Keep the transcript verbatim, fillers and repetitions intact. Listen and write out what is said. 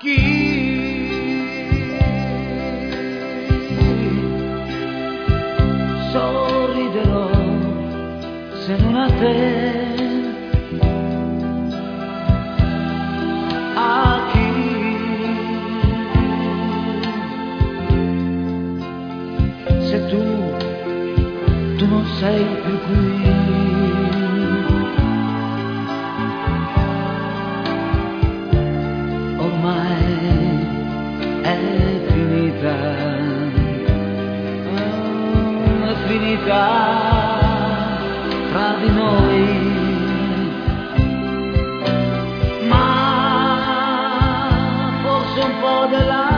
chi sorriderò se non a te? A chi se tu tu non sei più qui? Ormai è finita, oh, è finita fra di noi, ma forse un po' della